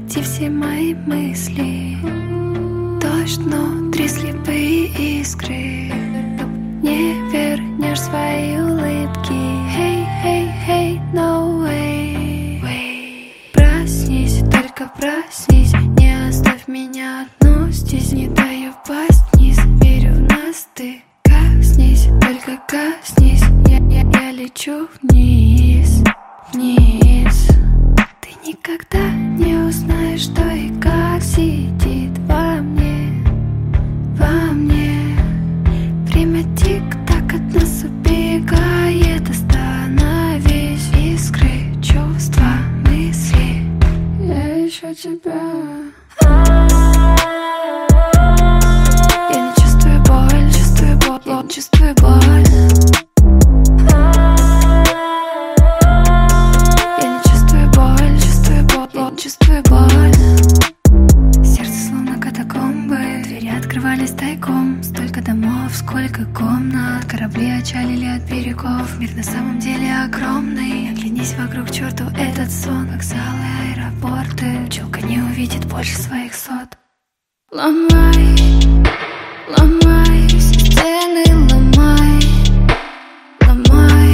найти все мои мысли. Дождь внутри, слепые искры. Не вернешь свои улыбки. Hey, hey, hey, no way. Проснись, только проснись. Не оставь меня одну здесь. Не дай упасть вниз. Верю в нас, ты коснись, только коснись. Я лечу вниз, вниз. Ты никогда не узнаешь, что и как сидит во мне, во мне. Время тик-так от нас убегает. Остановись, искры, чувства, мысли. Я ищу тебя. Я не чувствую боль, чувствую боль, я не чувствую боль. Чувствую боль. Сердце словно катакомбы. Двери открывались тайком. Столько домов, сколько комнат. Корабли отчалили от берегов. Мир на самом деле огромный. Оглянись вокруг, черту этот сон. Вокзалы, аэропорты. Пчелка не увидит больше своих сот. Ломай, ломай все стены, ломай, ломай.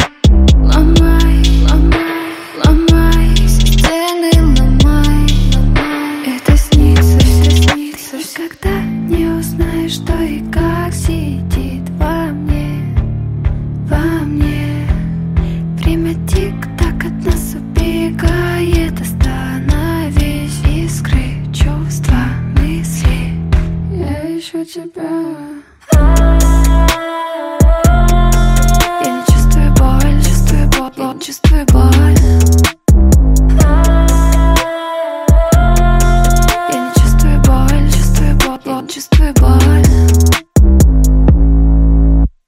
Никогда не узнаешь, что и как сидит во мне, во мне. Время тик-так от нас убегает. Остановись, искры, чувства, мысли. Я ищу тебя.